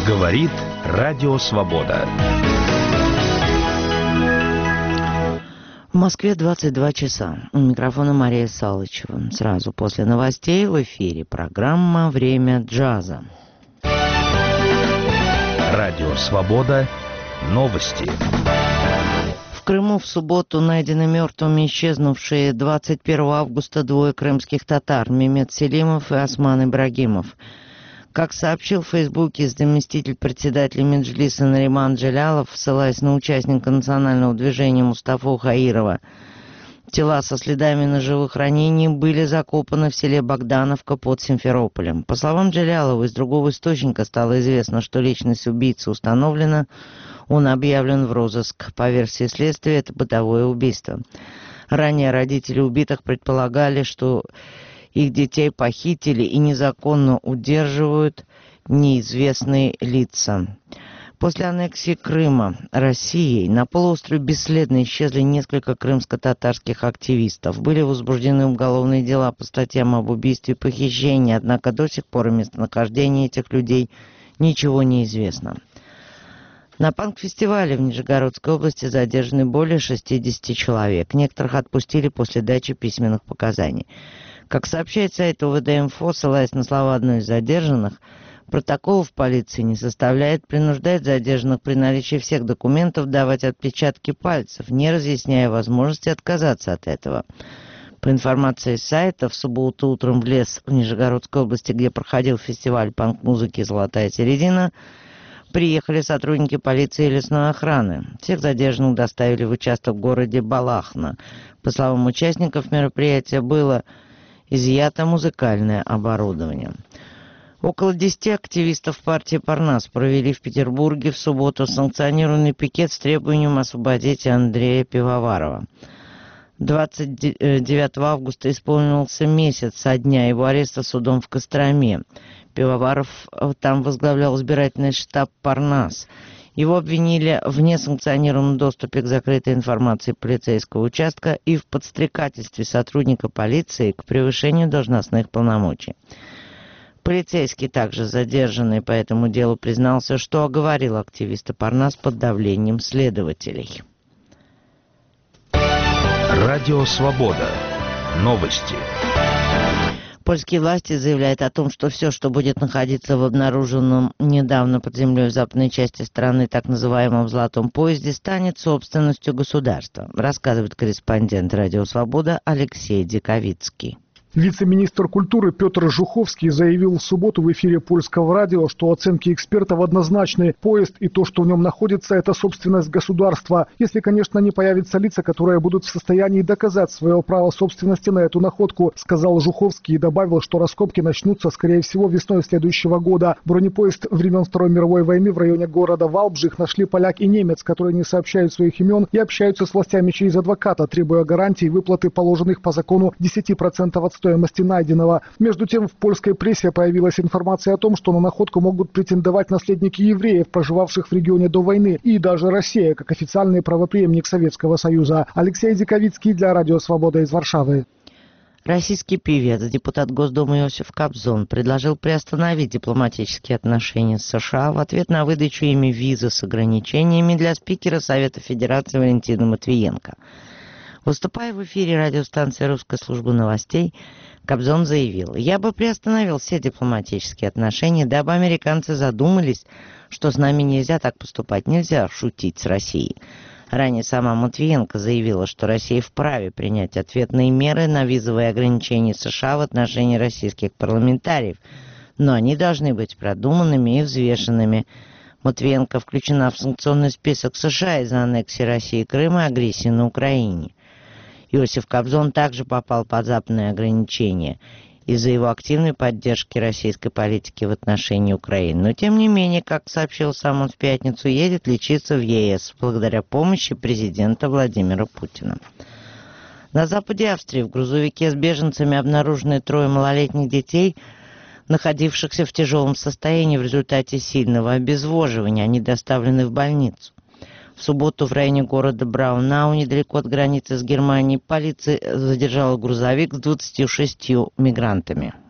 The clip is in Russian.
Говорит Радио Свобода. В Москве 22 часа. У микрофона Мария Салычева. Сразу после новостей в эфире программа «Время джаза». Радио Свобода. Новости. В Крыму в субботу найдены мертвыми исчезнувшие 21 августа двое крымских татар Мемет Селимов и Осман Ибрагимов. Как сообщил в Фейсбуке заместитель председателя Меджлиса Нариман Джалялов, ссылаясь на участника национального движения Мустафу Хаирова, тела со следами ножевых ранений были закопаны в селе Богдановка под Симферополем. По словам Джалялова, из другого источника стало известно, что личность убийцы установлена, он объявлен в розыск. По версии следствия, это бытовое убийство. Ранее родители убитых предполагали, что их детей похитили и незаконно удерживают неизвестные лица. После аннексии Крыма Россией на полуострове бесследно исчезли несколько крымско-татарских активистов. Были возбуждены уголовные дела по статьям об убийстве и похищении, однако до сих пор о местонахождении этих людей ничего не известно. На панк-фестивале в Нижегородской области задержаны более 60 человек. Некоторых отпустили после дачи письменных показаний. Как сообщает сайт УВД-Инфо, ссылаясь на слова одной из задержанных, протоколов полиции не составляет, принуждает задержанных при наличии всех документов давать отпечатки пальцев, не разъясняя возможности отказаться от этого. По информации сайта, в субботу утром в лес в Нижегородской области, где проходил фестиваль панк-музыки «Золотая середина», приехали сотрудники полиции и лесной охраны. Всех задержанных доставили в участок в городе Балахна. По словам участников мероприятия, было изъято музыкальное оборудование. Около 10 активистов партии «Парнас» провели в Петербурге в субботу санкционированный пикет с требованием освободить Андрея Пивоварова. 29 августа исполнился месяц со дня его ареста судом в Костроме. Пивоваров там возглавлял избирательный штаб «Парнас». Его обвинили в несанкционированном доступе к закрытой информации полицейского участка и в подстрекательстве сотрудника полиции к превышению должностных полномочий. Полицейский, также задержанный по этому делу, признался, что оговорил активиста «Парнас» под давлением следователей. Радио Свобода. Новости. Польские власти заявляют о том, что все, что будет находиться в обнаруженном недавно под землей в западной части страны так называемом «золотом поезде», станет собственностью государства, рассказывает корреспондент «Радио Свобода» Алексей Диковицкий. Вице-министр культуры Петр Жуховский заявил в субботу в эфире польского радио, что оценки экспертов однозначны. Поезд и то, что в нем находится, это собственность государства. Если, конечно, не появятся лица, которые будут в состоянии доказать свое право собственности на эту находку, сказал Жуховский и добавил, что раскопки начнутся, скорее всего, весной следующего года. Бронепоезд времен Второй мировой войны в районе города Валбжих нашли поляк и немец, которые не сообщают своих имен и общаются с властями через адвоката, требуя гарантий выплаты положенных по закону 10% от стоимости найденного. Между тем, в польской прессе появилась информация о том, что на находку могут претендовать наследники евреев, проживавших в регионе до войны, и даже Россия, как официальный правопреемник Советского Союза. Алексей Диковицкий для Радио Свобода из Варшавы. Российский певец, депутат Госдумы Иосиф Кобзон предложил приостановить дипломатические отношения с США в ответ на выдачу ими визы с ограничениями для спикера Совета Федерации Валентина Матвиенко. Выступая в эфире радиостанции «Русской службы новостей», Кобзон заявил: «Я бы приостановил все дипломатические отношения, дабы американцы задумались, что с нами нельзя так поступать, нельзя шутить с Россией». Ранее сама Матвиенко заявила, что Россия вправе принять ответные меры на визовые ограничения США в отношении российских парламентариев, но они должны быть продуманными и взвешенными. Матвиенко включена в санкционный список США из-за аннексии России Крыма и агрессии на Украине. Иосиф Кобзон также попал под западные ограничения из-за его активной поддержки российской политики в отношении Украины. Но, тем не менее, как сообщил сам он в пятницу, едет лечиться в ЕС благодаря помощи президента Владимира Путина. На западе Австрии в грузовике с беженцами обнаружены 3 малолетних детей, находившихся в тяжелом состоянии в результате сильного обезвоживания. Они доставлены в больницу. В субботу в районе города Браунау, недалеко от границы с Германией, полиция задержала грузовик с 26 мигрантами.